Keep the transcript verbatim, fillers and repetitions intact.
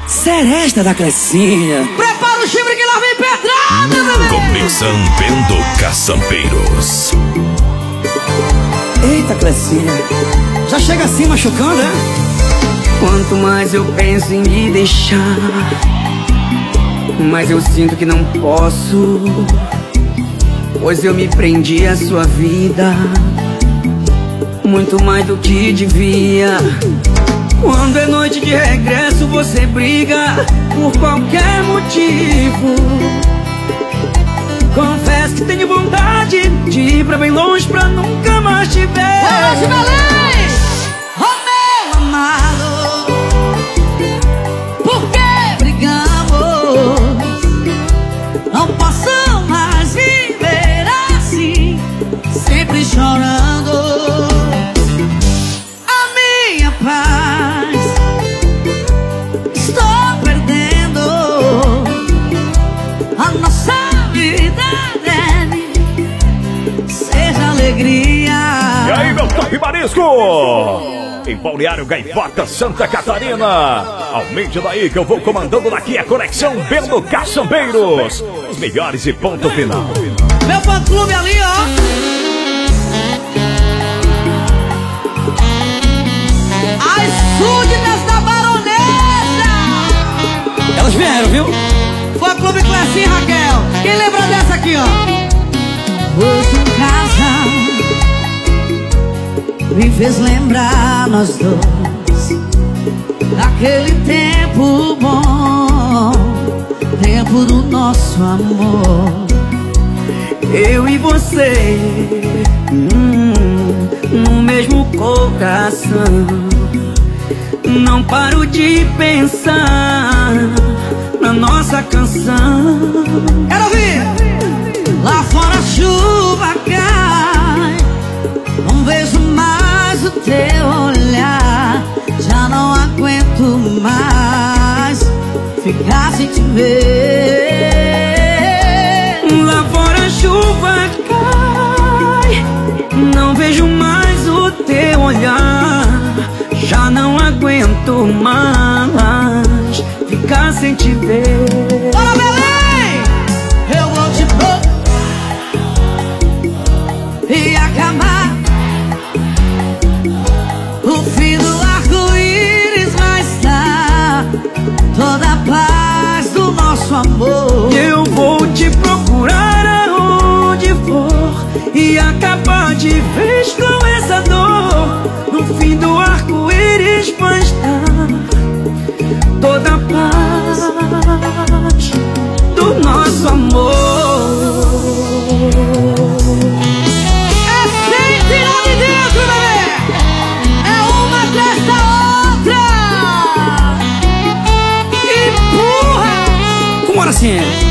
Seresta da Clecinha. Prepara o chifre que lá vem pedrada, bebê. Começando Bendo Caçampeiros. Eita, Clecinha, já chega assim machucando, né? Quanto mais eu penso em me deixar, mas eu sinto que não posso, pois eu me prendi à sua vida muito mais do que devia. Quando é noite de regresso você briga por qualquer motivo. Confesso que tenho vontade de ir pra bem longe pra nunca mais te ver. Vamos, Belém! Oh, meu amado, Por que brigamos? Não posso mais viver assim, sempre chorando. A minha paz estou perdendo. A nossa vida deve ser alegria. E aí, meu top marisco? Em Balneário Gaivota, Santa Catarina. Aumente daí que eu vou comandando daqui a conexão Bendo Caçampeiros. Os melhores e ponto final. meu fã clube ali, ó. As súditas da baronesa. Elas vieram, viu? Fã clube Clecinha Raquel. Quem lembra dessa aqui, ó? Hoje em casa me fez lembrar nós dois, daquele tempo bom, tempo do nosso amor. Eu e você, hum, no mesmo coração. Não paro de pensar na nossa canção. Quero ouvir! Lá fora a chuva cai, não vejo mais o teu olhar. Já não aguento mais ficar sem te ver. Lá fora a chuva cai, não vejo mais o teu olhar. Já não aguento mais ficar sem te ver. Bora, Belém! Eu vou te procurar e acabar. O fim do arco-íris vai estar, toda a paz do nosso amor. Eu vou te procurar aonde for e acabar de vez com essa dor. No fim do arco-íris vai estar toda a paz do nosso amor. É sem tirar de dentro, bebê! É uma atrás da outra! Empurra! Como assim?